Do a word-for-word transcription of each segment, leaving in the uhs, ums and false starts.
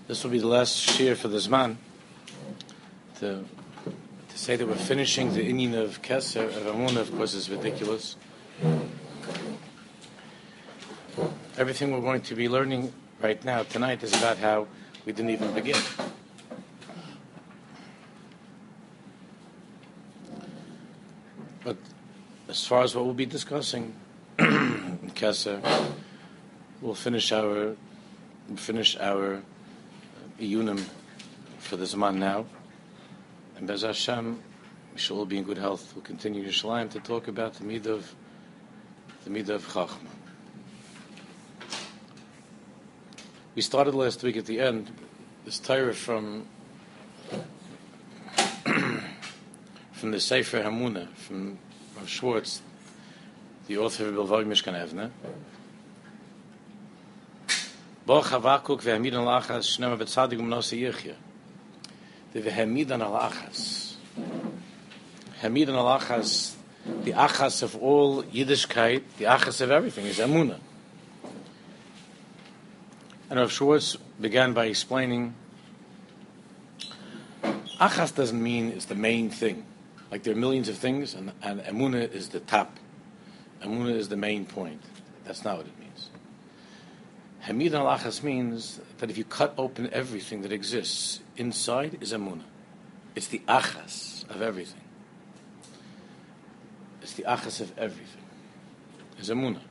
This will be the last shir for the Zman. To, to say that we're finishing the inyan of Keser, of Amunah, of course, is ridiculous. Everything we're going to be learning right now, tonight, is about how we didn't even begin. But as far as what we'll be discussing in Keser, we'll finish our we'll finish our iyunim for the Zman now. And Bez Hashem, we shall all be in good health. We'll continue Yerushalayim to talk about the midah of the midah of Chachma. We started last week at the end this Torah from from the Sefer Hamunah, from Rav Schwartz, the author of Bilvag Mishkan Evne. Bo Chavakuk ve'hamid al achas shnema b'tzadik u'mnosi yichya. The ve'hamid al achas. Hamid al achas, the achas of all Yiddishkeit, the achas of everything is Amunah. And Rav Schwartz began by explaining achas doesn't mean it's the main thing. Like there are millions of things, and, and Amunah is the top. Amunah is the main point. That's not what it means. Hamid al achas means that if you cut open everything that exists, inside is Amunah. It's the achas of everything. It's the achas of everything. It's Amunah.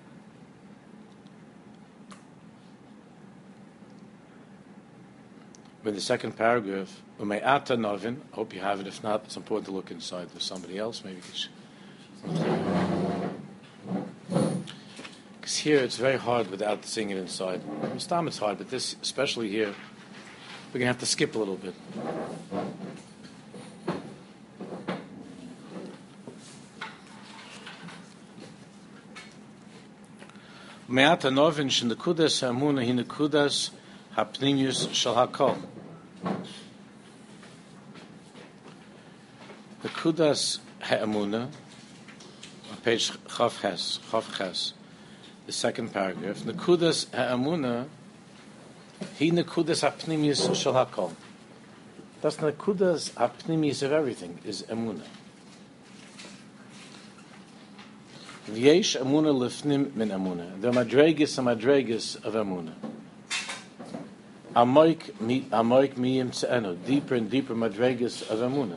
With the second paragraph, Umayata Novin, I hope you have it. If not, it's important to look inside. There's somebody else, maybe. Because here it's very hard without seeing it inside. This time it's hard, but this, especially here, we're going to have to skip a little bit. Umayata Novin, Shinekudas Hamuna, Hinekudas Hapnimius Shal Hakol. The Kudas Ha'amuna, on page Chav Ches, Chav Ches, the second paragraph. The Kudas Ha'amuna, He Nekudas Hapnimius Shal Hakol. That's the Kudas Hapnimius of everything, is Amuna. V'yesh Amuna Lifnim Min Amuna. The Madregas and Madregas of Amuna. Amoik miyim tze'enu, deeper and deeper madregas of Amunah.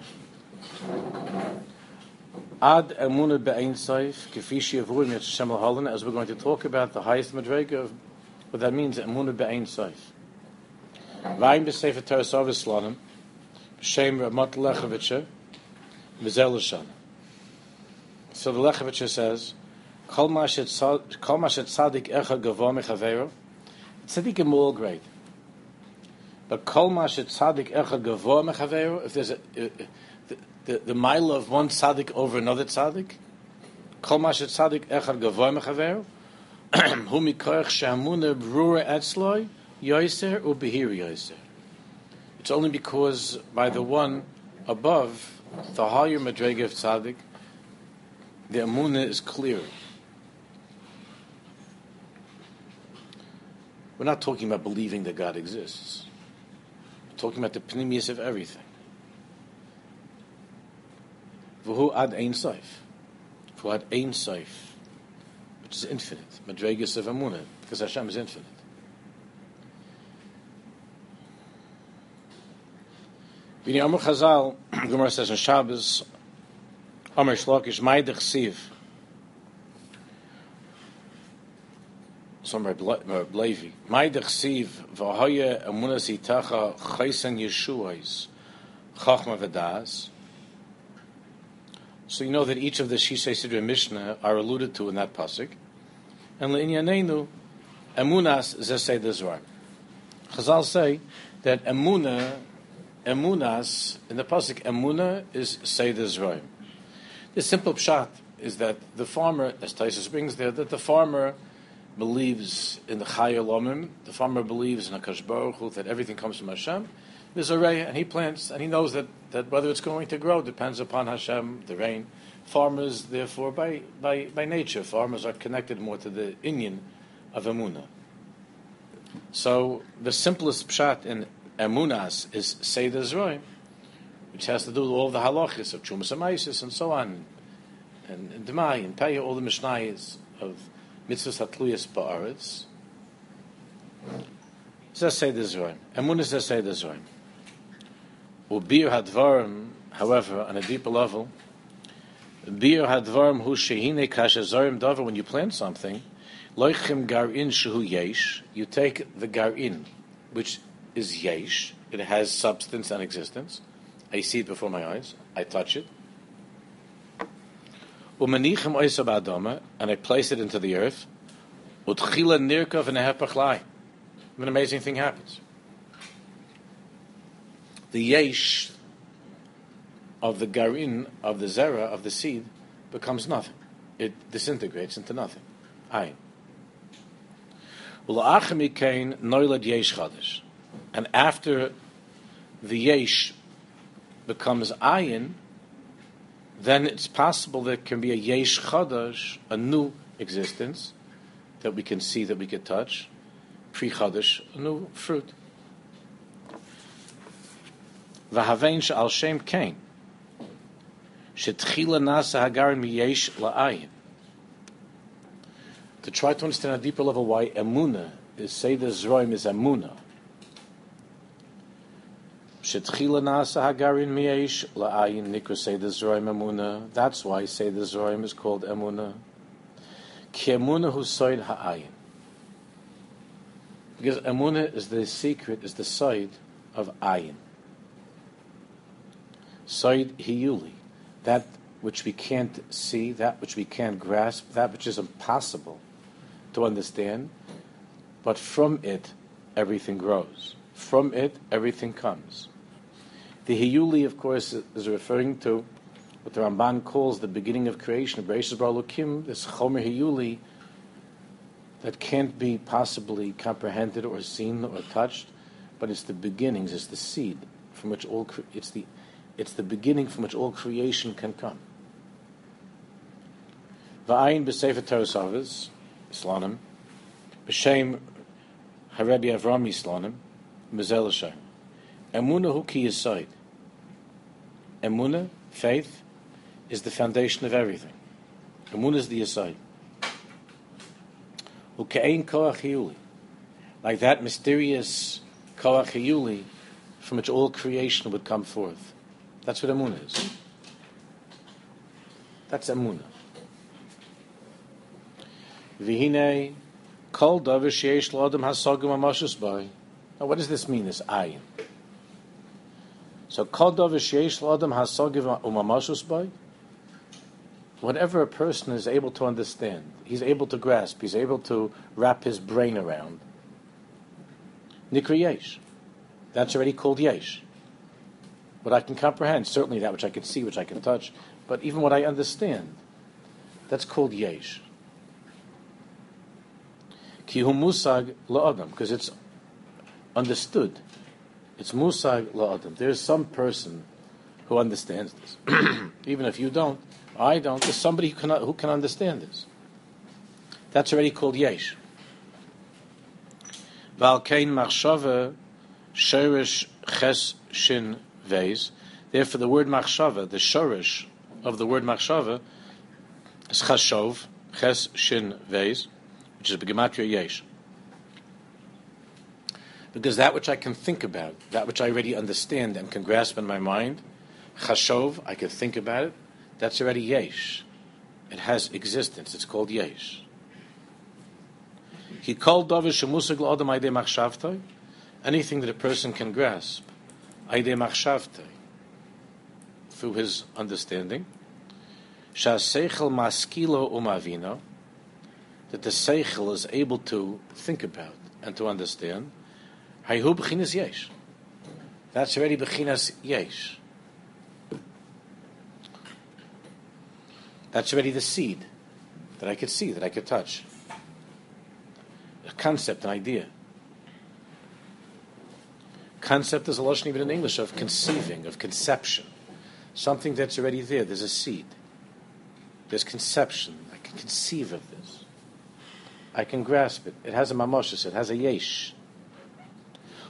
Ad Amunah be'ein soif, kefi she'avurim yet Hashem l'holan, as we're going to talk about the highest madrega of what that means, Amunah be'ein soif. Vayim b'sefer Torah Sovis Slonim, b'shem Ramat Lechavitcher, b'zel l'shana. So the Lechavitcher says, Kol ma shet tzadik echa gavo mechaveiro, tzadikim all great. But kol ma shet tzadik echad gavoa mechaveru, if there's a, uh, the, the, the mile of one tzadik over another tzadik, kol ma shet tzadik echad gavoa mechaveru, hu mikoich shehamuna brura etzloi yoiser u behir yoiser. It's only because by the one above, the higher madrega of tzadik, the amuna is clearer. We're not talking about believing that God exists. Talking about the pnimius of everything. V'hu ad ein soif. V'hu ad ein soif. Which is infinite. Madregas of Amunah. Because Hashem is infinite. V'ni Amar Chazal, Gemara says in Shabbos, Amar Shlokish, Maidach Siv. Somewhere Levi. Maidach Siv v'haya Amunas itacha chaysan Yeshuais chachma v'das. So you know that each of the Shisei Sidra Mishnah are alluded to in that pasuk. And le'inyanenu Amunas zesei dezvar. Chazal say that Amuna, Amunas in the pasuk Amuna is say dezvar. The simple pshat is that the farmer, as Taisus brings there, that the farmer believes in the Chai Olamim, the farmer believes in HaKadosh Baruch Hu, that everything comes from Hashem. There's a ray, and he plants, and he knows that, that whether it's going to grow depends upon Hashem, the rain. Farmers, therefore, by, by, by nature, farmers are connected more to the inyan of Emunah. So the simplest pshat in emunas is Seder Zroim, which has to do with all the halachis of Chumas Amaisis and so on, and, and Demai and Pei, all the Mishnayos of Mitzvahs Hatluyas Ba'aretz. Zeh Seder Zroim. Emunas zeh Seder Zroim. Ubir Hadvarim, however, on a deeper level, Bir Hadvarim hu shehine kasha zorim davar, when you plant something, loichim garin shehu yesh, you take the garin, which is yesh, it has substance and existence. I see it before my eyes, I touch it. Umanichim oisab adama, and I place it into the earth. Utchila nirkov and a hepachlai. An amazing thing happens. The yesh of the garin, of the zera, of the seed, becomes nothing. It disintegrates into nothing. Ayin. And after the yesh becomes ayin, then it's possible there can be a yesh chadash, a new existence that we can see, that we can touch, pre chadash, a new fruit. V'havein she'al shem kain. Shetchila nasa hagarin miyesh la'ayin. To try to understand on a deeper level why emuna is Seder Zroim is emuna. Shetchila nasa hagarin miyesh la'ayin nikra Seder Zroim emuna. That's why Seder Zroim is called emuna. Ki emuna hu soid ha'ayin. Because emuna is the secret, is the side of ayin. Soid hiyuli. That which we can't see, that which we can't grasp, that which is impossible to understand, but from it, everything grows. From it, everything comes. The Hiyuli, of course, is referring to what the Ramban calls the beginning of creation, Bereshis bara Elokim, this Chomer Hiyuli that can't be possibly comprehended or seen or touched, but it's the beginnings, it's the seed from which all, cre- it's the It's the beginning from which all creation can come. Va'ayin b'sefer Torah Savos, Islanim, b'shem Harebi Avram Islanim, Mezel Hashem. Emunah hu ki yesod. Emunah, faith, is the foundation of everything. Emunah is the yesod. Hu ke'ein koach hiyuli. Like that mysterious koach hiyuli from which all creation would come forth. That's what emunah is. That's emunah. V'hinei kol davar sheyesh l'adam hasagim amashus b'ay. Now, what does this mean? This ayin. So kol davar sheyesh l'adam hasagim umamashus b'ay. Whatever a person is able to understand, he's able to grasp, he's able to wrap his brain around. Nikri yesh. That's already called yesh. What I can comprehend, certainly that which I can see, which I can touch, but even what I understand, that's called yesh. Ki hu musag la'adam, because it's understood. It's musag la'adam. There's some person who understands this. Even if you don't, I don't, there's somebody who can, who can understand this. That's already called yesh. Val kein machshava sherish ches shin Veis. Therefore, the word machshava, the shorish of the word machshava, is chashov, ches shin veis, which is b'gematria yesh. Because that which I can think about, that which I already understand and can grasp in my mind, chashov, I can think about it, that's already yesh. It has existence. It's called yesh. He called davar shemusag l'adam aydei machshavtoi, anything that a person can grasp, aydei machshavtoi, through his understanding, sha'seichel maskilo umavino, that the seichel is able to think about and to understand, hayhu b'chinas yesh. That's already b'chinas yesh. That's already the seed that I could see, that I could touch. A concept, an idea. Concept is a lashon even in English of conceiving, of conception. Something that's already there. There's a seed. There's conception. I can conceive of this. I can grasp it. It has a mamoshes. It has a yesh.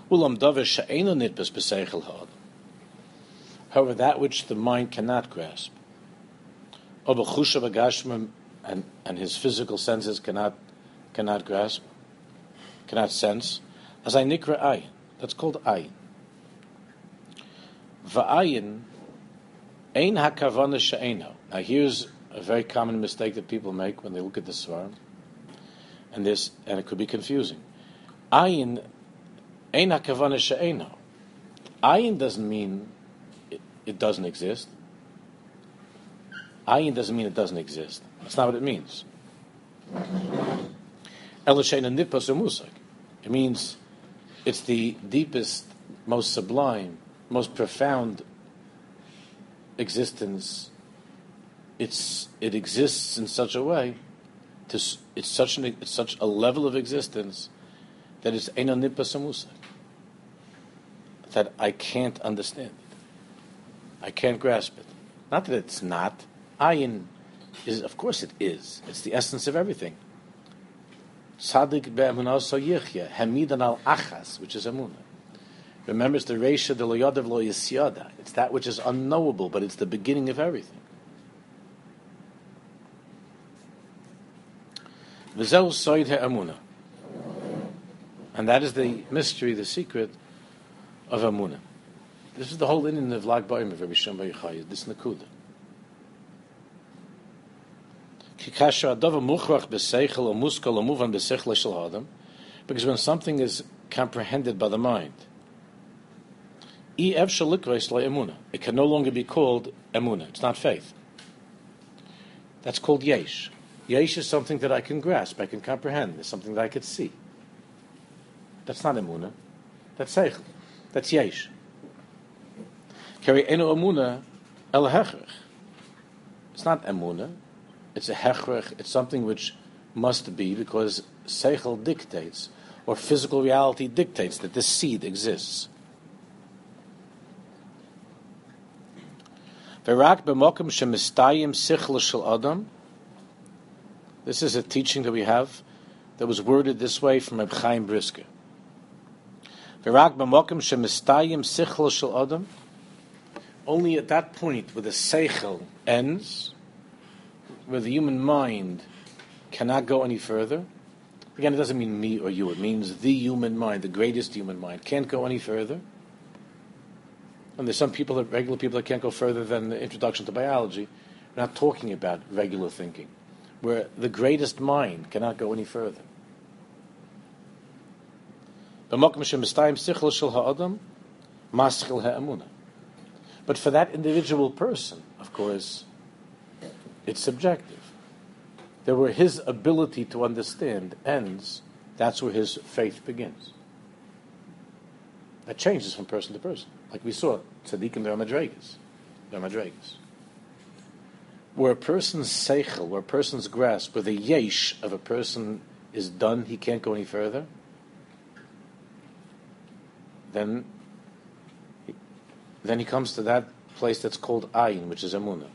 Ulam davar she'eino nitbas b'seichel ha'adam. However, that which the mind cannot grasp, or b'chusha b'gashmim, and and his physical senses cannot cannot grasp, cannot sense, as I nikra ayin. That's called ayin. Va'ayin ein hakavana she'eino. Now here's a very common mistake that people make when they look at the svarim, and this and it could be confusing. Ayin ein hakavana she'eino. Ayin doesn't mean it, it doesn't exist. Ayin doesn't mean it doesn't exist. That's not what it means. Ela she'eino nitpas u'musag. It means it's the deepest, most sublime, most profound existence. It's it exists in such a way, to it's such an it's such a level of existence that it's eino nitpas u'musag, that I can't understand it. I can't grasp it. Not that it's not. Ayin is, of course, it is. It's the essence of everything. Tzaddik be'emunah so yichya, hamidan al achas, which is emunah. Remember, it's the reisha de lo yadav lo yisyada. It's that which is unknowable, but it's the beginning of everything. V'zeu soid ha'emunah. And that is the mystery, the secret of emunah. This is the whole inyan of Lag Ba'omer of Rabbi Shimon Bar Yochai, this nakuda. Because when something is comprehended by the mind, it can no longer be called emunah. It's not faith. That's called yesh. Yesh is something that I can grasp, I can comprehend. It's something that I could see. That's not emunah. That's seichel. That's yesh. Kari eno emunah el hechrech. It's not emunah. It's a hechrech. It's something which must be because seichel dictates, or physical reality dictates, that this seed exists. V'rak b'mokum shemistayim sichel shel adam. This is a teaching that we have that was worded this way from Reb Chaim Brisker. V'rak b'mokum shemistayim sichel shel adam. Only at that point where the seichel ends, where the human mind cannot go any further. Again, it doesn't mean me or you. It means the human mind, the greatest human mind, can't go any further. And there's some people, that, regular people, that can't go further than the introduction to biology. We're not talking about regular thinking, where the greatest mind cannot go any further. But for that individual person, of course, it's subjective. There where his ability to understand ends, that's where his faith begins. That changes from person to person. Like we saw, tzaddikim, there are madregas. There are madregas. Where a person's seichel, where a person's grasp, where the yesh of a person is done, he can't go any further, then he, then he comes to that place that's called ayin, which is emunah.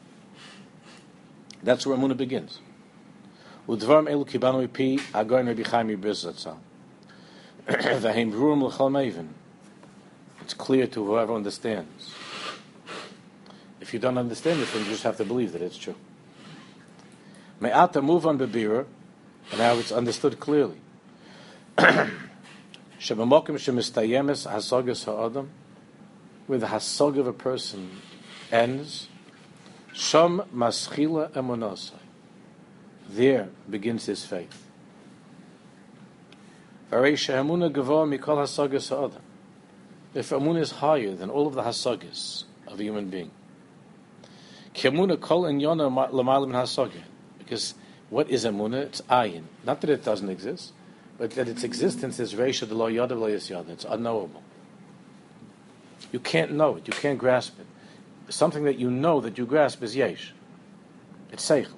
That's where emunah begins. Udvarim elu kibanu pi agoyin Rabbi Chaim Brisker. V'heim b'rurim l'chol meivin. It's clear to whoever understands. If you don't understand it, then you just have to believe that it's true. Me'ata move on bebira, and now it's understood clearly. Sheb'mokim shemistayemes hasagas ha'adam, where the hasag of a person ends, sham maschila emunasai. There begins his faith. If emunah is higher than all of the hasagas of a human being, because what is emunah? It's ayin. Not that it doesn't exist, but that its existence is reisha de lo yada lo yisyada. It's unknowable. You can't know it. You can't grasp it. Something that you know that you grasp is yesh. It's seichel.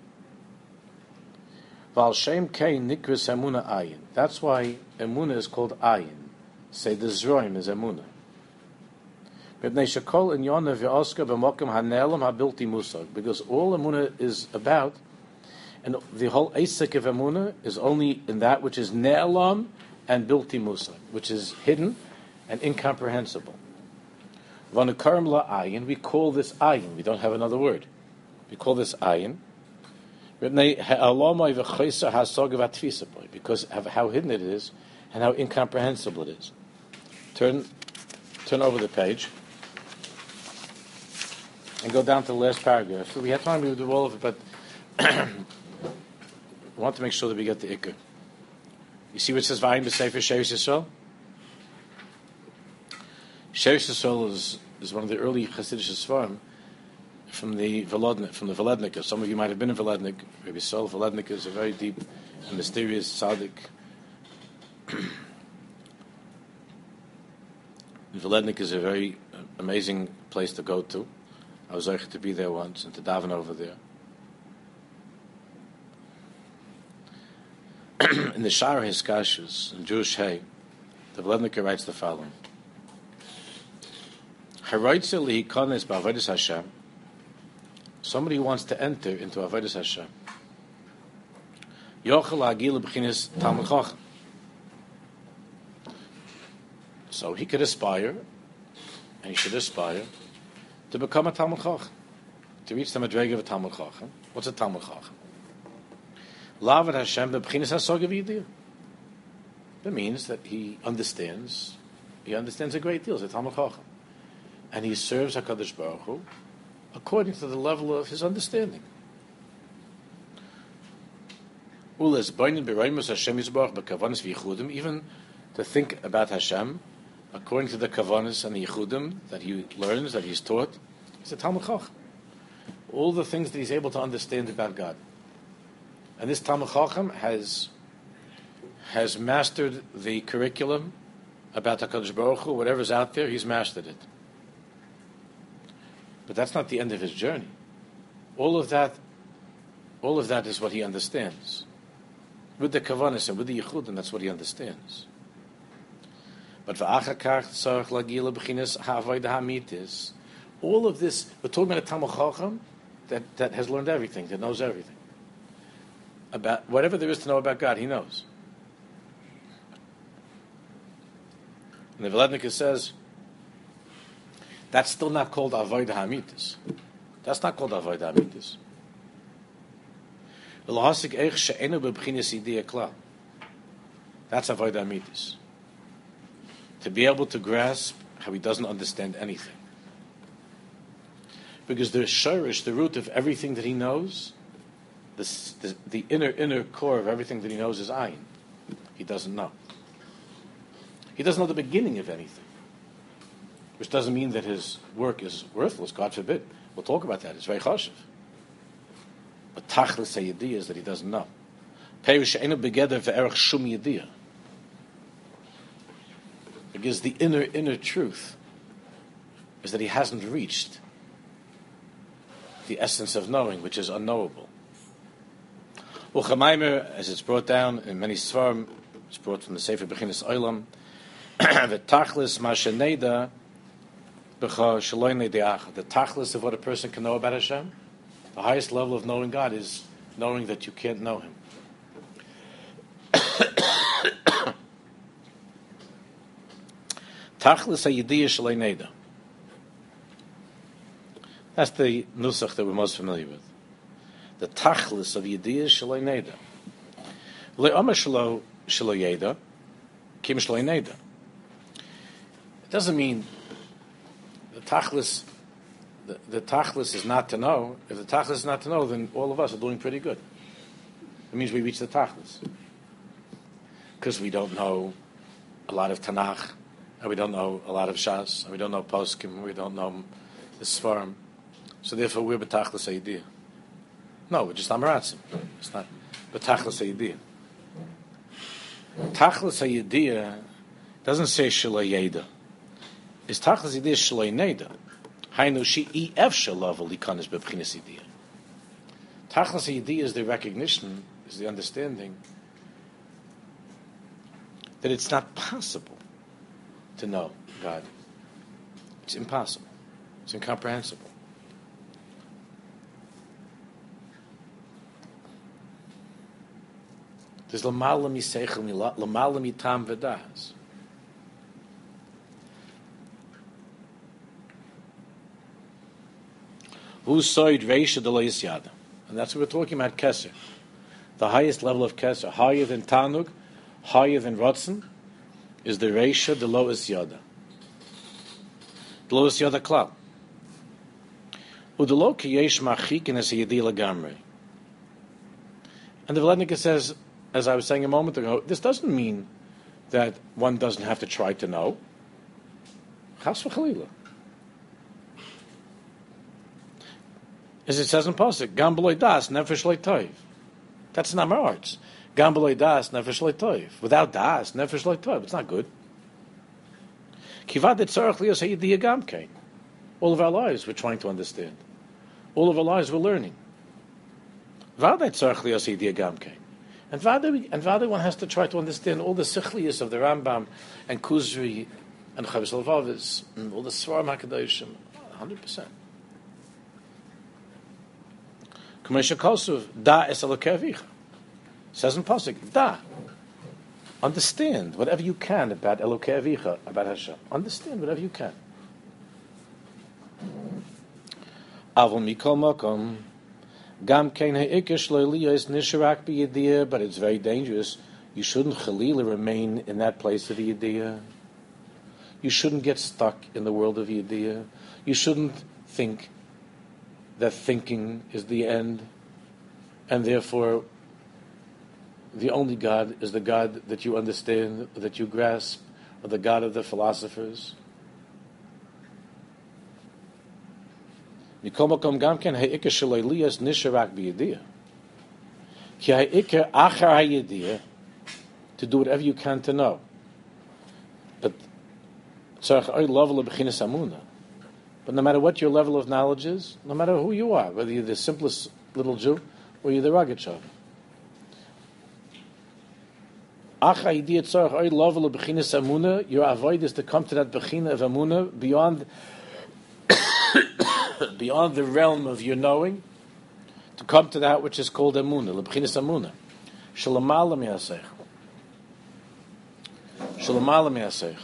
Val shem kein nikris emuna ayin. That's why emuna is called ayin. Say the zroim is emuna. Because all emuna is about, and the whole asik of emuna is only in that which is ne'elam and bilti musa, which is hidden and incomprehensible. Vanukarim la ayin, we call this ayin. We don't have another word. We call this ayin because of how hidden it is and how incomprehensible it is. Turn, turn over the page and go down to the last paragraph. So we have time to do all of it, but we want to make sure that we get the ikr. You see what it says, Vayim b'Sefer Sheres Yisrael? Sheres Yisrael is, is one of the early Hasidic Sfarim from the Volodnik, from the Volednik. Some of you might have been in Volednik. Maybe so. Volednik is a very deep and mysterious tzaddik. Volednik is a very amazing place to go to. I was able to be there once and to daven over there. In the Shara Hiskashus, in Jewish Hay, the Volednik writes the following: Haroitze lihikones ba'avodas Hashem. Somebody who wants to enter into Avodas Hashem. Yochel hagil b'chinas Talmid Chacham. So he could aspire, and he should aspire, to become a Talmid Chacham, to reach the madrega of a Talmid Chacham. What's a Talmid Chacham? Lavad Hashem b'chinas hasog v'yidiyah. That means that he understands, he understands a great deal. He's a Talmid Chacham. And he serves HaKadosh Baruch Hu according to the level of his understanding. Even to think about Hashem according to the kavanas and the yichudim that he learns, that he's taught, he's a Talmid Chacham. All the things that he's able to understand about God. And this Talmid Chacham has has mastered the curriculum about HaKadosh Baruch Hu. Whatever's out there, he's mastered it. But that's not the end of his journey. All of that, all of that is what he understands. With the kavanas and with the yichudim, that's what he understands. But v'achakach tzarich lagila b'chinas ha'avodah ha'amitis. All of this, we're talking about a Talmid Chacham that, that has learned everything, that knows everything. About whatever there is to know about God, he knows. And the Volednik says, that's still not called avodah ha'amitis. That's not called avodah ha'amitis. That's avodah ha'amitis. To be able to grasp how he doesn't understand anything. Because the shorish, the root of everything that he knows, the, the, the inner, inner core of everything that he knows is ayin. He doesn't know. He doesn't know the beginning of anything. Which doesn't mean that his work is worthless, God forbid. We'll talk about that. It's very chashuv. But tachlis hayidiyah is that he doesn't know. Perish she'enu begeder ve'erach shum yidiyah. Because the inner, inner truth is that he hasn't reached the essence of knowing, which is unknowable. Uchamaimer, as it's brought down in many svarim, it's brought from the Sefer Bechinas Olam, v'tachlis ma'sheneda the tachlis of what a person can know about Hashem, the highest level of knowing God is knowing that you can't know Him. Tachlis hayidiyah shalei neda. That's the nusach that we're most familiar with. The tachlis of yidiyah shalei neda. Le'omer shalo shalo yeda, kim shalei neda. It doesn't mean the tachlis. The, the tachlis is not to know. If the tachlis is not to know, then all of us are doing pretty good. It means we reach the tachlis because we don't know a lot of Tanakh, and we don't know a lot of Shas, and we don't know Poskim, we don't know the Sfarim. So therefore, we're betachlis hayidiyah. No, we're just amaratzim. It's not betachlis hayidiyah. Tachlis hayidiyah doesn't say shalai yeda. It's tachlis hayidiyah shalai neda. Hainu she ef shalav likanis bebchinas hayidiyah. Tachlis hayidiyah is the recognition, is the understanding that it's not possible to know God. It's impossible. It's incomprehensible. There's lamala miseichel, lamala mitam v'das. Who's soid reisha delois yada? And that's what we're talking about, keser. The highest level of keser, higher than tanug, higher than rotzen, is the reisha delois yada. Delois yada klal. Udelo ki yesh machikin es yedila gamrei. And the Vladnika says, as I was saying a moment ago, this doesn't mean that one doesn't have to try to know. Chas v'chalila. As it says in Pasuk, Gam b'loi das, nefesh loi toiv. That's not my arts. Gam b'loi das, nefesh loi toiv. Without das, nefesh loi toiv. It's not good. Kivad etzarech lios ha'yidiyah gam kein. All of our lives we're trying to understand. All of our lives we're learning. Vad etzarech lios ha'yidiyah gam kein. And vada, and vada one has to try to understand all the sichlius of the Rambam and Kuzri and Chavis Lavavis and all the Svarim HaKadoshim. one hundred percent. Commercial Kosuv, da es Elokei Avicha. Says in Pasuk, da. Understand whatever you can about Elokei Avicha, about Hashem. Understand whatever you can. Avol mikol makom, gam kein ha'ikar shlo liyos nisharak b'yediyah, but it's very dangerous. You shouldn't chalila remain in that place of yediyah. You shouldn't get stuck in the world of yediyah. You shouldn't think that thinking is the end, and therefore the only God is the God that you understand, that you grasp, or the God of the philosophers. To do whatever you can to know. But But no matter what your level of knowledge is, no matter who you are, whether you're the simplest little Jew or you're the Rogatchover, your avoid is to come to that bechina of amuna beyond beyond the realm of your knowing, to come to that which is called amuna, lebechinas amuna. Shalamala mi'asech. Shalamala mi'asech.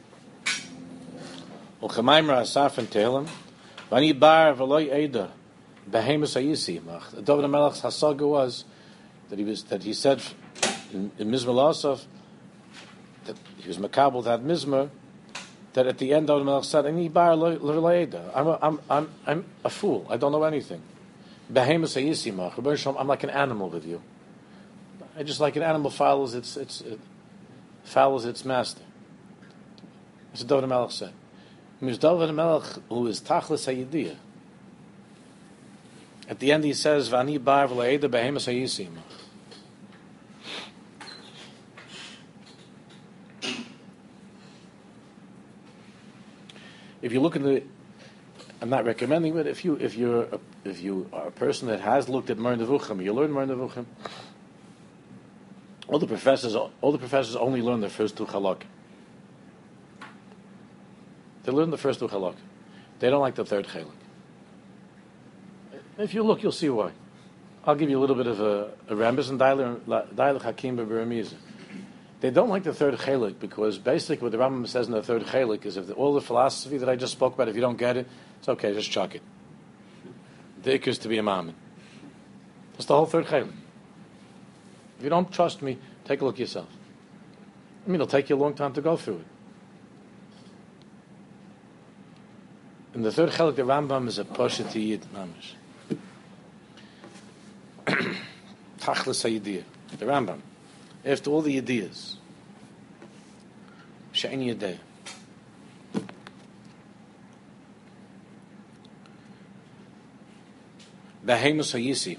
Ulchamaimra asaf and Tehillim, v'ani bar v'loi eder, behemus hayisi imach. David HaMelech's hasaga was that he was that he said in, in Mizmor Asaf that he was makabel that Mizmor, that at the end David HaMelech said, "Ani bar v'loi eder. I'm a, I'm I'm I'm a fool. I don't know anything. Behemus hayisi imach. I'm like an animal with you. I just like an animal follows its its it follows its master." That's what David HaMelech said. David HaMelech, who is Tachlis HaYidiyah. At the end he says, V'ani bar v'la'eda behemus hayisim. If you look in the, I'm not recommending, but if you if you're a, if you are a person that has looked at Moreh Nevuchim, you learn Moreh Nevuchim. All the professors, all the professors only learn the first two halakha. They learn the first two halakha. They don't like the third chalik. If you look, you'll see why. I'll give you a little bit of a, a rambus and Dailach Hakim B'Beremiza. They don't like the third chalik because basically what the Rambam says in the third chalik is if the, all the philosophy that I just spoke about, if you don't get it, it's okay, just chuck it. The ikr is to be a mammon. That's the whole third chalik. If you don't trust me, take a look yourself. I mean, it'll take you a long time to go through it. In the third chalik, the Rambam is a poshet yid mamish. Tachlis hayidiyah. The Rambam, after all the ideas, she'en yedei. Behemus hayisi.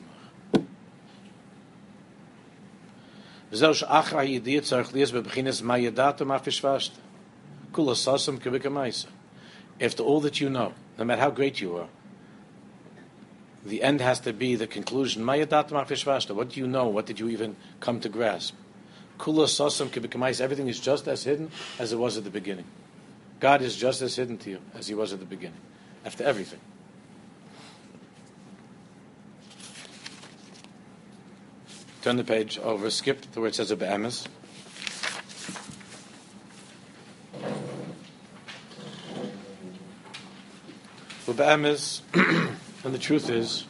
V'zeh she'achar hayidiyah tzarech liyas bebechinas ma yadata ma fishvashta. Kula sasam kibika ma'isa. After all that you know, no matter how great you are, the end has to be the conclusion. What do you know? What did you even come to grasp? Kula sasam kibikamais. Everything is just as hidden as it was at the beginning. God is just as hidden to you as He was at the beginning. After everything. Turn the page over, skip to where it says a be'emes. Well, be'emes, and the truth is,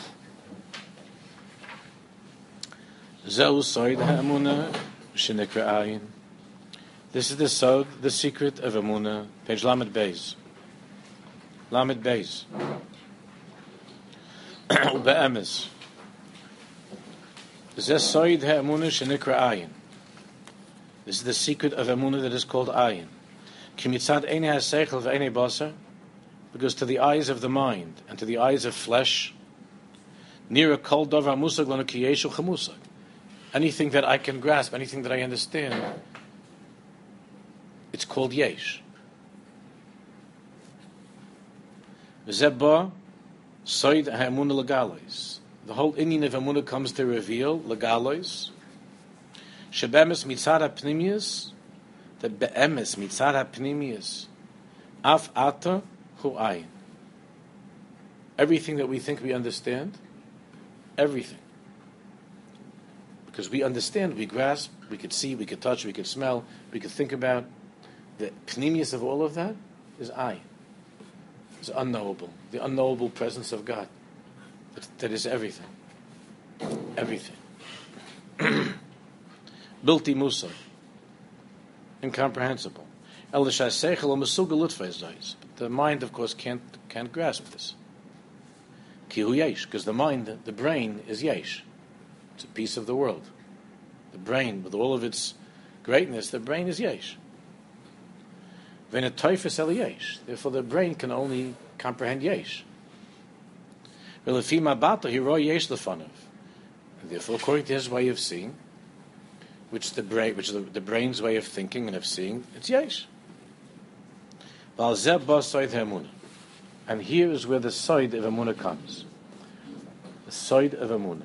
Zeu soid ha'emunah shenikra ayin. This is the sod, the secret of emunah. Page Lamed Beis. Lamed Beis. Be'emes. Zeh soid ha'emunah shenikra ayin. This is the secret of emunah that is called ayin. Ki mitzad einei ha'seichel ve'einei basar. Because to the eyes of the mind and to the eyes of flesh, near a kol davar musag lanu ki yeshu chamusag. Anything that I can grasp, anything that I understand, it's called yesh. V'zebba soid ha'emunah legalois. The whole inyan of emunah comes to reveal legalois. Shebemes mitzad ha'pnimius, that be'emes mitzad ha'pnimius, af ata hu ayin. Everything that we think we understand, everything. Because we understand, we grasp, we could see, we could touch, we could smell, we could think about. The pnimius of all of that is ayin. It's unknowable. The unknowable presence of God. That, that is everything. Everything. Bilti musa. Incomprehensible. The mind, of course, can't can't grasp this. Kihu yesh, because the mind, the brain, is yesh. It's a piece of the world. The brain, with all of its greatness, the brain is yesh. Therefore, the brain can only comprehend yesh. And therefore, according to his way of seeing, which the brain, which is the, the brain's way of thinking and of seeing, it's yesh. And here is where the side of emunah comes. The side of emunah.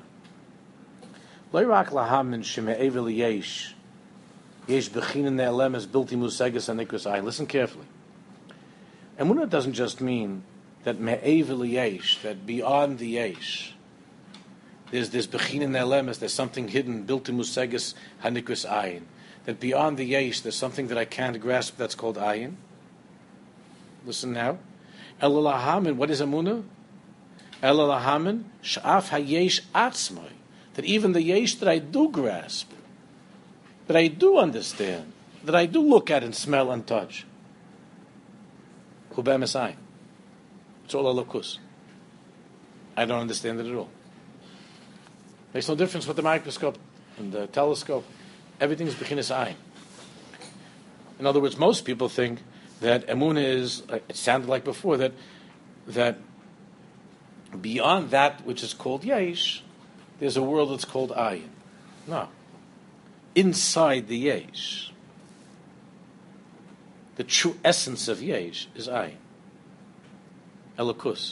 Listen carefully. Emunah doesn't just mean that me'evel yesh, that beyond the yesh, there's this bechin ne'elemes, there's something hidden, bilti museges hanikus ayin. That beyond the yesh, there's something that I can't grasp that's called ayin. Listen now. Elalahamin, what is emunah? Elalahamin, sh'af hayesh atzmai. That even the yesh that I do grasp, that I do understand, that I do look at and smell and touch, hu be'emes ayin. It's all alakus. I don't understand it at all. Makes no difference with the microscope and the telescope. Everything's bechinas ayin. In other words, most people think that emunah is, it sounded like before, that that beyond that which is called yesh, there's a world that's called ayin. No. Inside the yesh, the true essence of yesh is ayin. Elokus.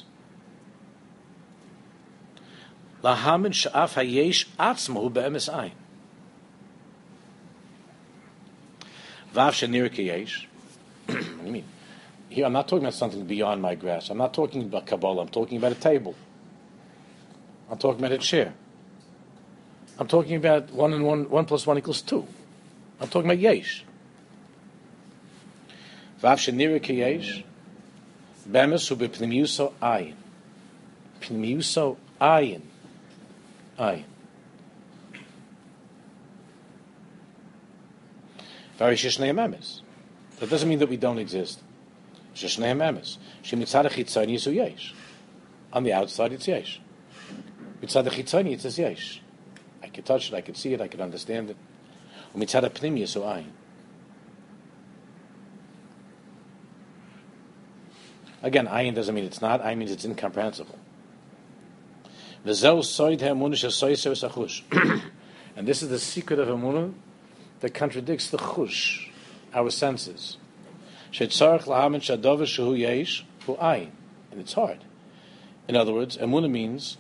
Lahamin sha'af hayesh atzmahu be'emes ayin. Vav shenir kiyesh. What do you mean? Here, I'm not talking about something beyond my grasp. I'm not talking about Kabbalah. I'm talking about a table. I'm talking about a chair. I'm talking about one and one, one plus one equals two. I'm talking about yesh. Vav shenir kiyesh. Be'emes hu b'pnimiuso ayin. Pnimiuso ayin. Ayin. Very shishneim emes. That doesn't mean that we don't exist. Shishneim emes. Shemitzad chitzoni yisu yesh. On the outside, it's yesh. Mitzad chitzoni, it says yesh. I can touch it, I can see it, I can understand it. Mitzad pnim yisu ayin. Again, ayin doesn't mean it's not. Ayin means it's incomprehensible. And this is the secret of emunah that contradicts the chush, our senses. And it's hard. In other words, emunah means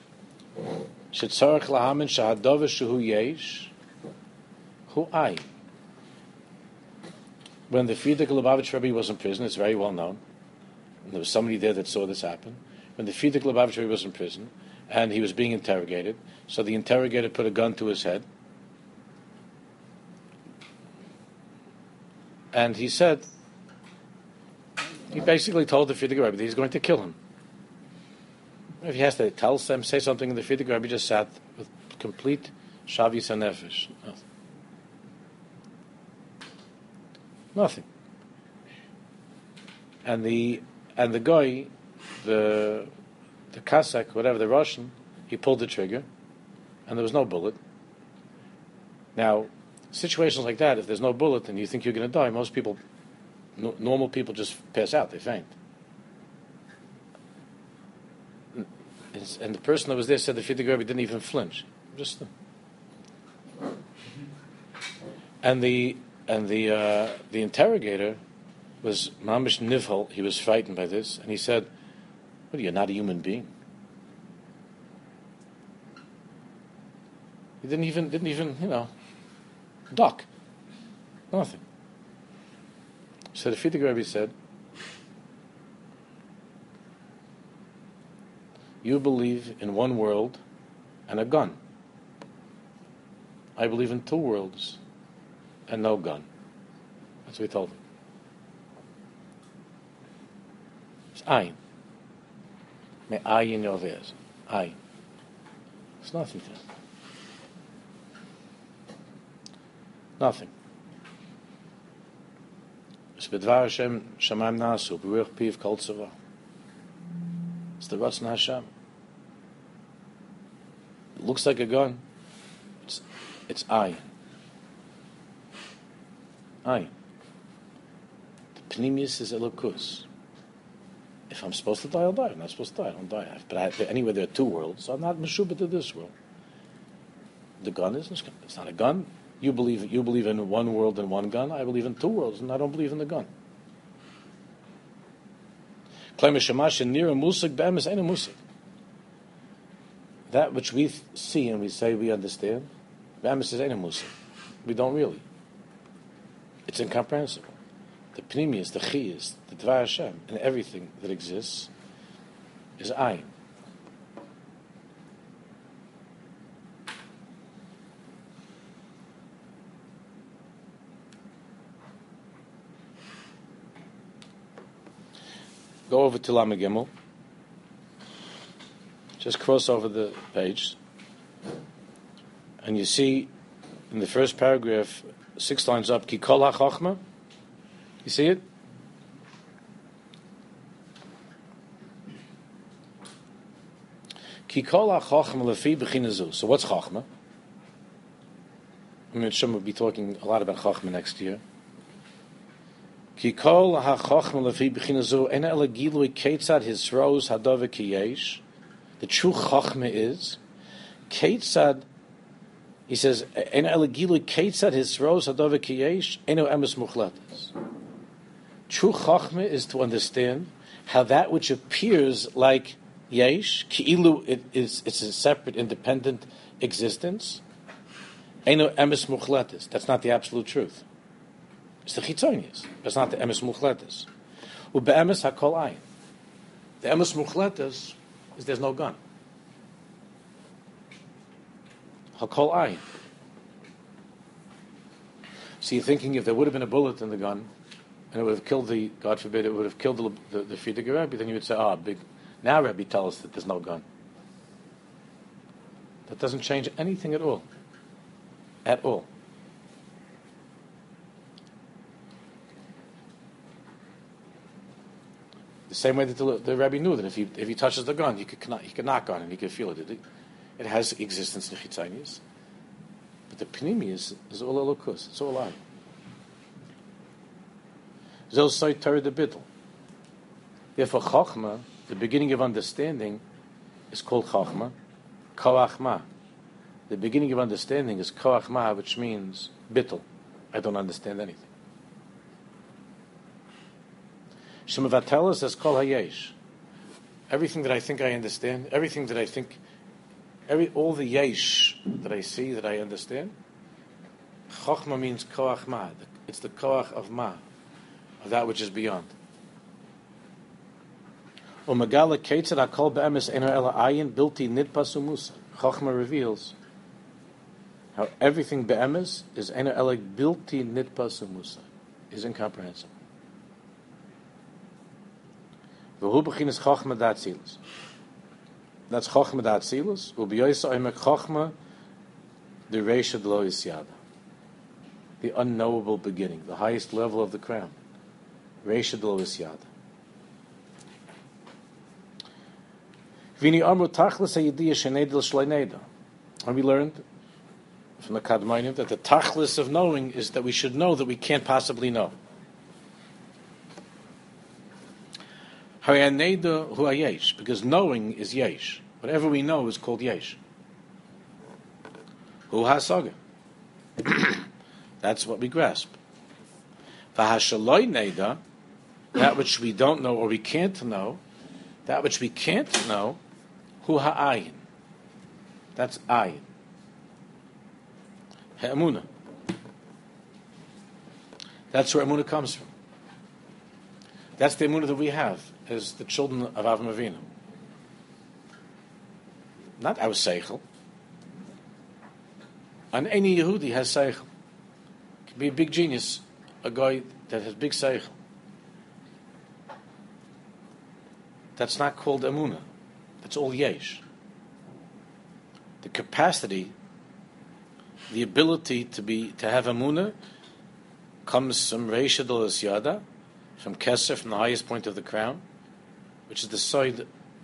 when the Frierdiker Lubavitch Rebbe was in prison, it's very well known, and there was somebody there that saw this happen. When the Frierdiker Lubavitch Rebbe was in prison, and he was being interrogated. So the interrogator put a gun to his head, and he said, he basically told the Frierdiker Rebbe that he's going to kill him. If he has to tell them, say something, and the Frierdiker Rebbe just sat with complete Shavis HaNefesh. Nothing. Nothing. And the and the guy, the the Cossack, whatever, the Russian, he pulled the trigger, and there was no bullet. Now, situations like that, if there's no bullet and you think you're going to die, most people, no, normal people, just pass out. They faint. And the person that was there said the Frierdiker Rebbe didn't even flinch. Just. And the and the uh, the interrogator was mamish nivhal. He was frightened by this, and he said, "What are you, not a human being?" He didn't even didn't even you know duck. Nothing. So the Frierdiker Rebbe said, "You believe in one world and a gun. I believe in two worlds and no gun." That's what he told him. It's ayin. Me ayin yovez. Ayin. It's nothing to him. Nothing. It's b'dvar Hashem shamayim nasu b'ruach piv kol tzava. It's the Ratzon Hashem. It looks like a gun. It's it's ayin. Ayin. The pnimius is elokus. If I'm supposed to die, I'll die. I'm not supposed to die, I don't die. But I, anyway, there are two worlds, so I'm not meshubah to this world. The gun is it's not a gun. You believe you believe in one world and one gun. I believe in two worlds, and I don't believe in the gun. That which we see and we say we understand, we don't really. It's incomprehensible. The pnimius, the chiyus, the dvar Hashem, and everything that exists is ayin. Go over to Lamed Gimel. Just cross over the page, and you see in the first paragraph, six lines up, Ki kol ha-chochma. You see it? Ki kol ha-chochma lefi b'china zu. So what's chochma? I mean, Shem will be talking a lot about chochma next year. Ki kol ha-chochma lefi b'china zu ena ele gilui ketzad hisroz hadove ki yesh. The true chochma is ketzad. He says, ena ele gilui ketzad hisroz hadove ki yesh eno emes muchletes. True chochma is to understand how that which appears like yesh, ki'ilu, it is it's a separate, independent existence. Eno emes muchletes. That's not the absolute truth. It's the chitzonius. That's not the emes muchletes. Ube'emes hakol ayin. The emes muchletes is there's no gun. Hakol ayin. So you're thinking if there would have been a bullet in the gun, and it would have killed the, God forbid, it would have killed the, the, the Frierdiker Rebbe, then you would say, ah, oh, big. Now Rebbe tells us that there's no gun. That doesn't change anything at all. At all. The same way that the, the Rebbe knew that if he if he touches the gun, he could he could knock on it, he could feel it. It, it has existence in Chitzanius. But the Pnimi is, is all elokus. It's all I. Zel soy Torah de bittel. Therefore, Chochma, the beginning of understanding, is called Chochma. Koach ma. The beginning of understanding is Koach ma, which means bittel. I don't understand anything. Shemavatelis says Kol hayesh. Everything that I think I understand, everything that I think, every all the yesh that I see, that I understand, Chochma means Koach ma. It's the Koach of ma. Of that which is beyond. Umagala Ketzad Akol Be'emes Eino Ela Ayin Bilti Nitpas Umusa. Chochma reveals how everything Be'emes is Eino Ela Bilti Nitpas Umusa, is incomprehensible. V'hu b'chinas Chochma Dat Tzilus. That's Chochma Dat Tzilus. U'b'yoysa Oimek Chochma the Reisha D'lo Yisyada, the unknowable beginning, the highest level of the crown. Reisha D'lo Yisyada. Vini Amru Tachlis HaYidiyah Shenedil Shleineda. And we learned from the Kadmainim that the Tachlis of knowing is that we should know that we can't possibly know. Hayaneda Hu HaYesh, because knowing is Yesh. Whatever we know is called Yesh. Hu HaSaga. That's what we grasp. V'hashaloi Neda, that which we don't know or we can't know, that which we can't know, Hu Ha'ayin. That's ayin. Ha'emunah. That's where emunah comes from. That's the emunah that we have as the children of Avraham Avinu. Not our seichel. And any Yehudi has seichel. Can be a big genius, a guy that has big seichel. That's not called emunah. That's all yesh. The capacity, the ability to be to have emunah, comes from Reisha D'lo Yisyada, from Keser, from the highest point of the crown, which is the side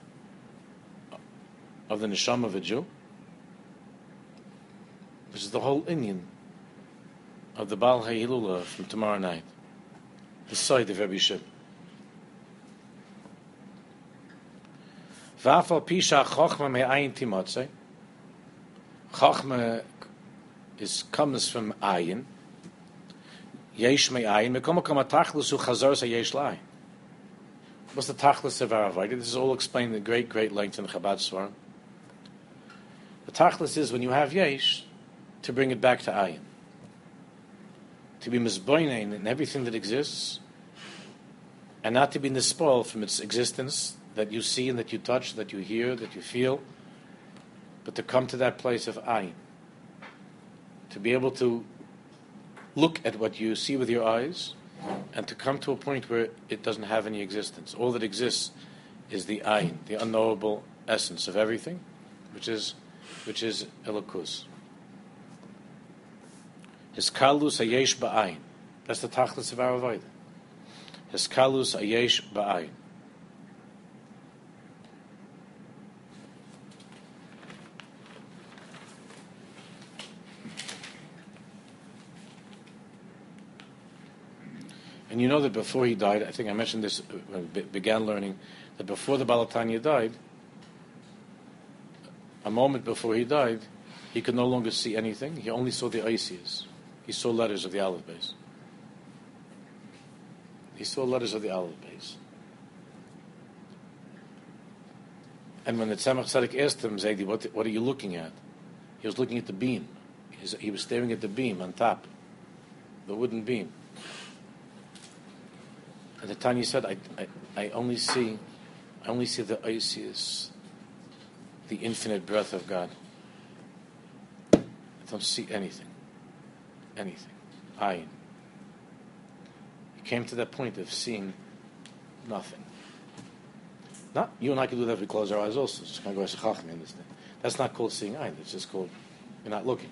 of the neshama of a Jew, which is the whole Indian of the Baal HaHilula from tomorrow night, the side of every ship. V'afal pisha chochma me'ayin timotzei. Chochma is comes from ayin. Yesh me'ayin. Mekom mekom atachlus hu chazor sa yesh lai. What's the tachlis of our avodah? This is all explained in great, great length in the Chabad Svarim. The tachlis is when you have yesh, to bring it back to ayin. To be mizboinein in everything that exists, and not to be nispol from its existence, that you see and that you touch, that you hear, that you feel, but to come to that place of ayin. To be able to look at what you see with your eyes, and to come to a point where it doesn't have any existence. All that exists is the ayin, the unknowable essence of everything, which is which is Elokus. Hiskalus hayesh ba'ayin. That's the tachlis of our avodah. Hiskalus hayesh ba'ayin. And you know that before he died, I think I mentioned this when I began learning, that before the Baal HaTanya died, a moment before he died, he could no longer see anything. He only saw the Isis. He saw letters of the Aleph base. He saw letters of the Aleph base. And when the Tzemach Tzedek asked him, Zaidi, what, what are you looking at? He was looking at the beam. He, he was staring at the beam on top, the wooden beam. And the Tanya said, I, I, I only see, I only see the Isis, the infinite breath of God. I don't see anything, anything. Ayin. He came to that point of seeing nothing. Not you and I can do that if we close our eyes. Also, it's kind of go chacham, understand? That's not called seeing ayin. It's just called you're not looking.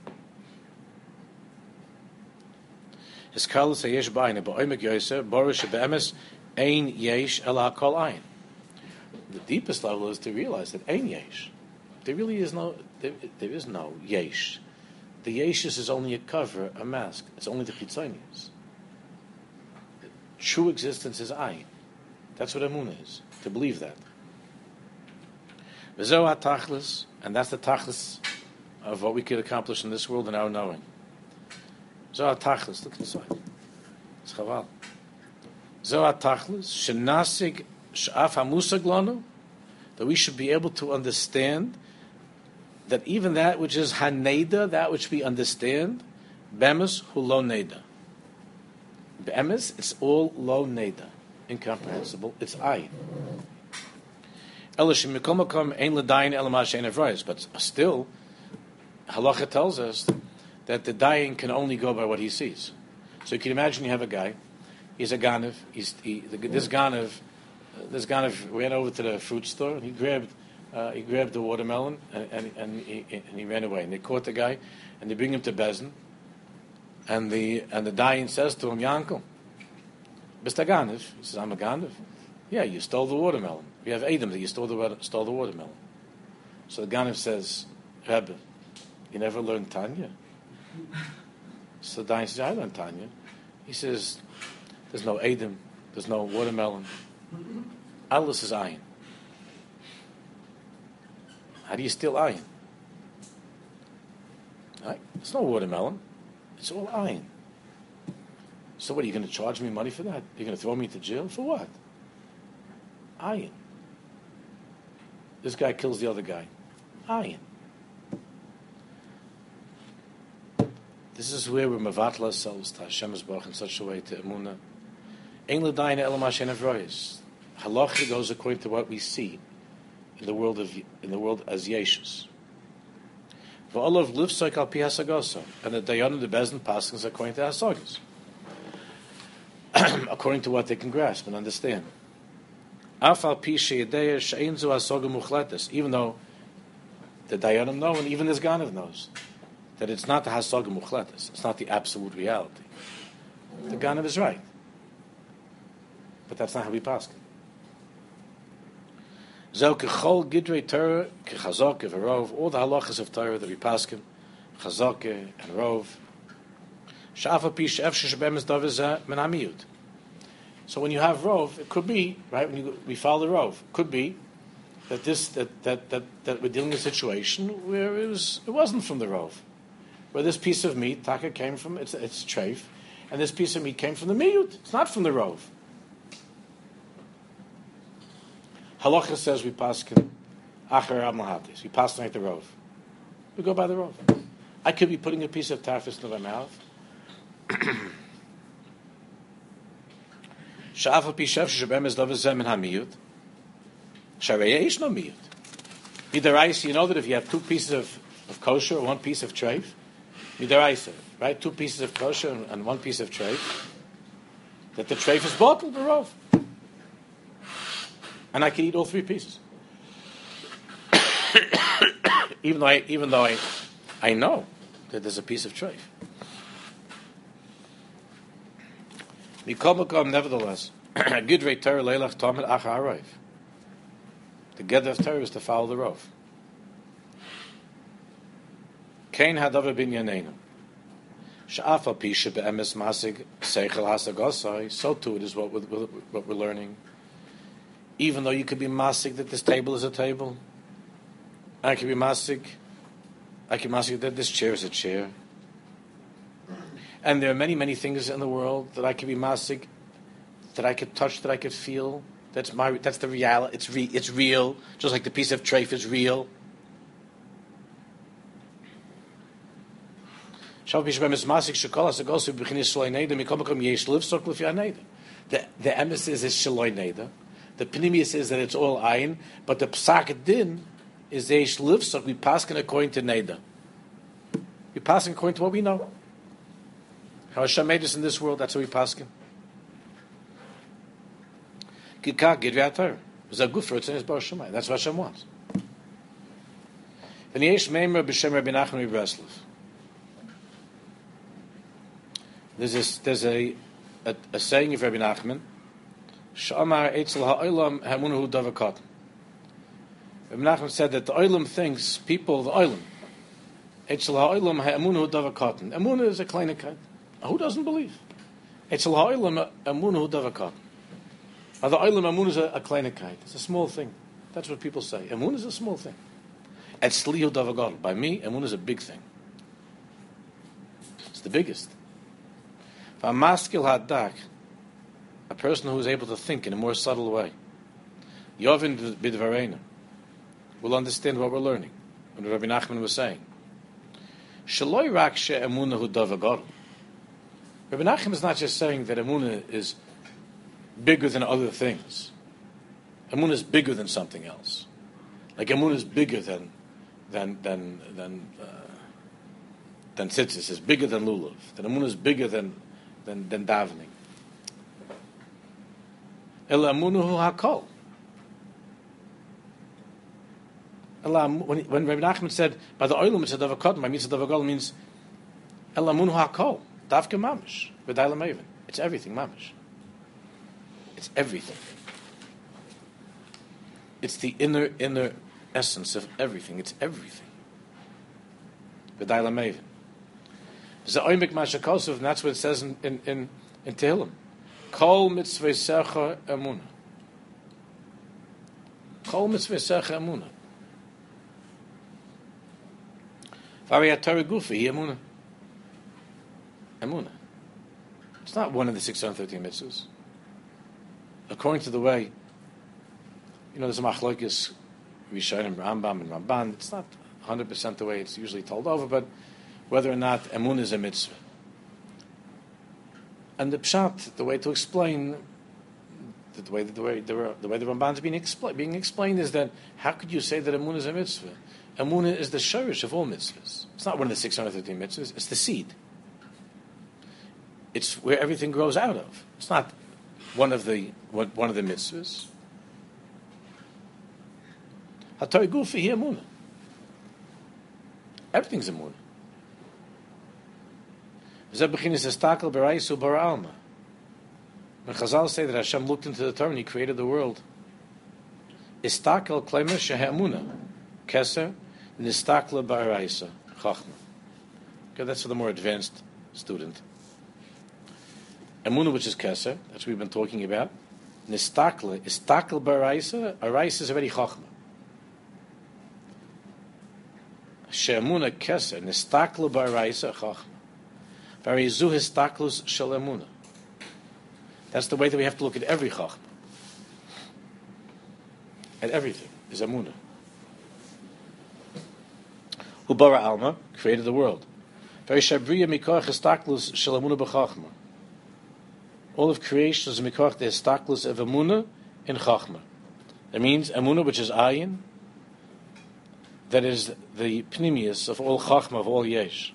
His kalus hayesh ba'ayin, ba'omek yoser, borish be'emes, ein yesh ela kol ayin. The deepest level is to realize that ein yesh. There really is no, there, there is no yesh. The yeshus is only a cover, a mask. It's only the chitzonius. True existence is ayin. That's what emunah is. To believe that. V'zo ha-tachlis, and that's the tachlis of what we could accomplish in this world and our knowing. Zo ha-tachlis, look inside. It's chaval. Zo ha-tachlis, shenasig sh'af ha-musag lanu, that we should be able to understand that even that which is haneda, that which we understand, be'emes hu lo neda. Be'emes, it's all lo neda, incomprehensible. It's ayin. Elishim Mikomakom Ein L'dayin Elamash Ein Avrayis. But still, halacha tells us that the dying can only go by what he sees. So you can imagine you have a guy, he's a ganav, he's, he, this ganav, this ganav ran over to the fruit store and he grabbed, uh, he grabbed the watermelon and, and, and, he, and he ran away. And they caught the guy and they bring him to Bezdin, and the and the dying says to him, Yankel, Mister Ganav, he says, I'm a ganav. Yeah, you stole the watermelon. We have Adam that you stole the stole the watermelon. So the ganav says, Rebbe, you never learned Tanya? So the dying says, I learned Tanya. He says, there's no Adam, there's no watermelon. Alles is iron. How do you steal iron? Right? There's no watermelon. It's all iron. So what, are you going to charge me money for that? You're going to throw me into jail? For what? Iron. This guy kills the other guy. Iron. This is where we're mevatla ourselves to Hashem's Baruch in such a way to Emunah. Ein l'dayin ela ma she'en avroyis. Halacha goes according to what we see in the world of in the world as yeshus. V'olav livsoik al pi hasagoso, and the dayan of the Bezdin paskins according to hasagas, according to what they can grasp and understand. Af al pi she'yedeya she'ein zu hasaga muchletes, even though the dayanim know and even this ganav knows that it's not the hasaga muchletes, it's not the absolute reality. The ganav is right, but that's not how we paskin. Zel kechol gidrei Torah kechazak v'rov, all the halachas of Torah that we paskin, chazak and rov. Sha'afa pi she'efshe shebem es davizah men hamiyut. So when you have rov, it could be right when you, we follow the rov. It could be that this that, that that that we're dealing with a situation where it was it wasn't from the rov, where this piece of meat taka came from it's it's treif, and this piece of meat came from the miyut. It's not from the rov. Halacha says we paskin acher amlahatis. We pass like the rov. We go by the rov. I could be putting a piece of tafis in my mouth. Sha'af pi shef shebem es davar zeh min hamiyut. Sharei ish no miyut. Midaraisa, you know that if you have two pieces of, of kosher, one piece of treif, midaraisa, right? Two pieces of kosher and, and one piece of treif, that the treif is bottled the rov. And I can eat all three pieces, even though I, even though I, I know that there's a piece of treif. Nevertheless, Gidrei Torah leilach tamid achar harov. The gather of Torah is to follow the rov. Kain hadavar binyaneinu. Sha'af al pi shebe'emes masig seichel hasagosai. So too it is what we're, what we're learning. Even though you could be masig that this table is a table, I could be masig, I could be masig that this chair is a chair, and there are many, many things in the world that I could be masig, that I could touch, that I could feel. That's my, that's the reality. It's re, it's real, just like the piece of treif is real. The the emphasis is shaloi neder. The Pnimius is that it's all ayin, but the Psak Din is Eish Livsok. We paskin according to Neda. We paskin according to what we know. How Hashem made us in this world, that's how we paskin. Gidka Gidrei Torah. It's a good for it's in his Baruch Shemayim. That's what Hashem wants. V'niyeish Meimer b'Shem Rabbi Nachman Breslov. There's a, there's a, a, a saying of Rabbi Nachman. Sh'amar etzel ha'olam hamunahu davakot. Rabbi Nachman said that the olam thinks people the olam etzel ha'olam hamunahu davakot. Amunah is a kleinigkeit. Who doesn't believe? Etzel ha'olam hamunahu davakot. The olam amunah is a, a kleinigkeit. It's a small thing. That's what people say. Amunah is a small thing. Etzlihu davakot. By me, amunah is a big thing. It's the biggest. V'amaskil hadak. A person who is able to think in a more subtle way, Yovin b'dvareinu, will understand what we're learning. What Rabbi Nachman was saying. Shaloi rak she'emunahu davagor. Rabbi Nachman is not just saying that emunah is bigger than other things. Emunah is bigger than something else. Like Emunah is bigger than than than than uh, than tzitzis. Is bigger than lulav. That Emunah is bigger than than than davening. El Emunah hu hakol. When, when Rabbi Nachman said by the oilum it's a davar kodem, by means of davar gadol means El Emunah hu hakol. Davke mamish v'dayla maven. It's everything mamish. It's everything. It's the inner inner essence of everything. It's everything. V'dayla maven. It's the oimik mashakosov, and that's what it says in in in, in Tehillim. Kol mitzveisecha emunah. Kol mitzveisecha emunah. Varei Torah gufi emunah. Emunah. It's not one of the six hundred thirteen mitzvahs. According to the way, you know, there's a machlokes, Rishonim, Rambam, and Ramban. It's not one hundred percent the way it's usually told over, but whether or not emunah is a mitzvah. And the pshat, the way to explain, the way the way the, the way the Ramban is being, expl- being explained is that how could you say that emunah is a mitzvah? Emunah is the shorish of all mitzvahs. It's not one of the six hundred thirteen mitzvahs. It's the seed. It's where everything grows out of. It's not one of the one of the mitzvahs. Hatori gufi hi emunah. Everything's emunah. When Chazal say that Hashem looked into the Torah and He created the world, istakel klemer shehe'emunah keser nistakla ba'araisa chachma. Okay, that's for the more advanced student. Emunah, which is keser, that's what we've been talking about. Nistakla, istakel ba'araisa, araisa is already chachma. She'emunah keser nistakla ba'araisa chachma. That's the way that we have to look at every chachma. At everything is emunah. Who bara alma created the world. All of creation is mikoch the estaklus of emunah in chachma. That means emunah, which is ayin, that is the pnimius of all chachma, of all yesh.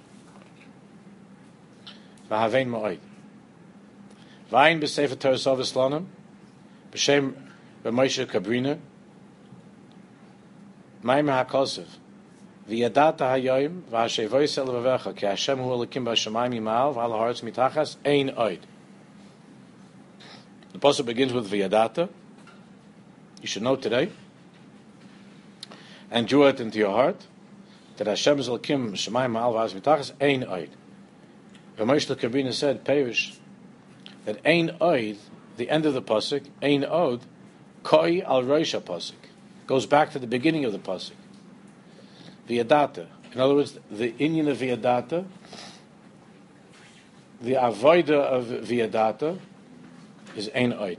V'havein ma'oid. V'ayin b'sefer Torah Sovos Lanim, b'shem b'Moshe Kabrina, Maimer HaKosov, v'yadata hayoyim, v'hashevois el v'vecha, ki Hashem hu elikim b'shamayim yimal, v'al ha'aretz mitachas, ein oid. The pasuk begins with v'yadata. You should know today, and draw it into your heart, that Hashem is elikim b'shamayim yimal, v'al ha'aretz mitachas, ein oid. Moshe Kabrina said, Perish, that Ein Oid, the end of the pasuk, Ein Od, Koi al Roisha pasuk, goes back to the beginning of the pasuk. V'yadata. In other words, the inyan of V'yadata, the avoida of V'yadata, is Ein Oid.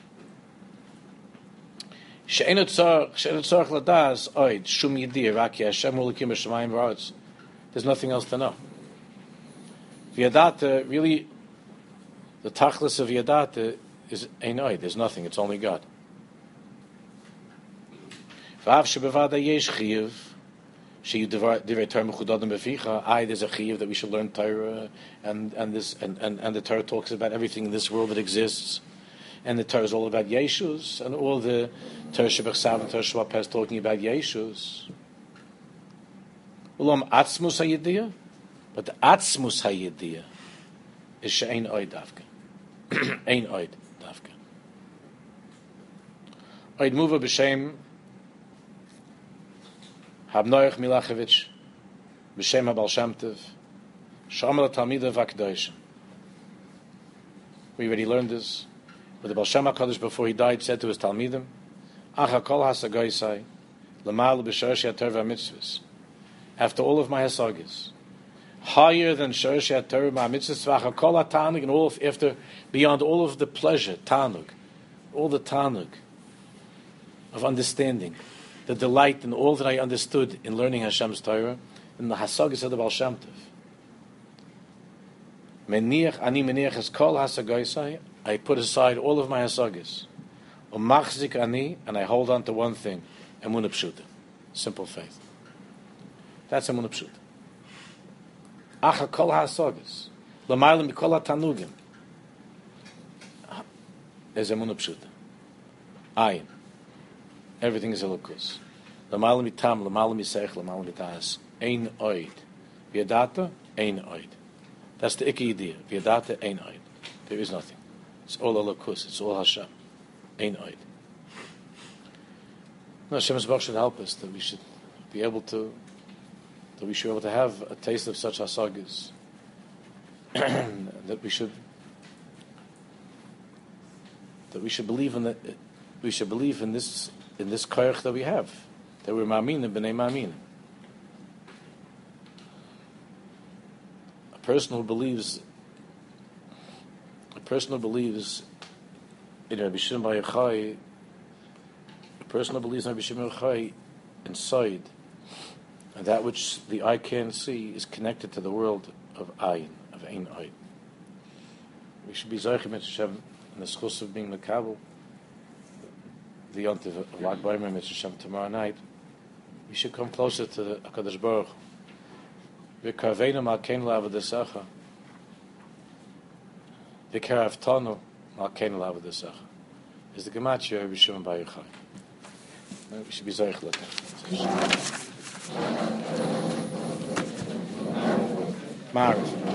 She'enot tzorach ladas Oid, Shum Yidir, Raki Hashem Ulikim B'Shamayim V'Aretz. There's nothing else to know. V'yadata, really, the tachlis of V'yadata is Einoi. There's nothing. It's only God. V'av shebevada yesh chiyuv, sheyu divrei Torah mechudadim beficha. Aye, there's a chiyuv that we should learn Torah, and and this and, and, and the Torah talks about everything in this world that exists, and the Torah is all about Yeshus, and all the Torah Shebechsav and Torah Shwab is talking about Yeshus. Ulam atzmus hayidiyah. But the atzmus hayidiyah is she'ein oid davka. Ein oid davka. Oid muva b'shem Habnoich Milachevich b'shem HaBaal Shem Tov Shomer Talmidei v'Akdoshim. We already learned this. But the Baal Shem HaKadosh, before he died, said to his Talmidim, Acha kol hasagoysai l'mal b'shorosh HaTorah v'mitzvos. After all of my hasagis, higher than Shorosh HaTorah v'mitzvos, v'acha kol ha'tanug, and all of, after, beyond all of the pleasure, tanug, all the tanug of understanding, the delight in all that I understood in learning Hashem's Torah, in the hasagis of the Baal Shem Tov. Meniach ani meniach es kol hasagoysai, I put aside all of my hasagis. Umachzik ani, and I hold on to one thing, emunah pshuta, simple faith. That's emunah pshuta. Acha kol ha'asagas, l'mayla mikol ha'tanugim, is emunah pshuta. Ayin. Everything is elokus. L'mayla mitam, l'mayla misech, l'mayla mitas. Ein oid. V'yadata, ein oid. That's the ikki idea. V'yadata, ein oid. There is nothing. It's all elokus. It's all Hashem. Ein oid. No, Hashem Yisbarach should help us that we should be able to, that we should be able to have a taste of such hasagas. that we should, that we should believe in the, we should believe in this, in this koyach that we have, that we're ma'amina b'nei ma'amina. A person who believes, a person who believes in Rabbi Shimon Bar Yochai, a person who believes in Rabbi Shimon Bar Yochai inside, and that which the eye can't see is connected to the world of ayin, of ein ayin. We should be zochim Mitzvah Hashem in the schus of being Mekabel, the yontiv of Lag Baimer Mitzvah Hashem tomorrow night. We should come closer to the HaKadosh Baruch Hu. V'karveinu malkeinu la'avodasecha. V'karaftanu malkeinu la'avodasecha. Is the gematria of Rabbi Shimon Bar Yochai. We should be zoich like that. Marriage.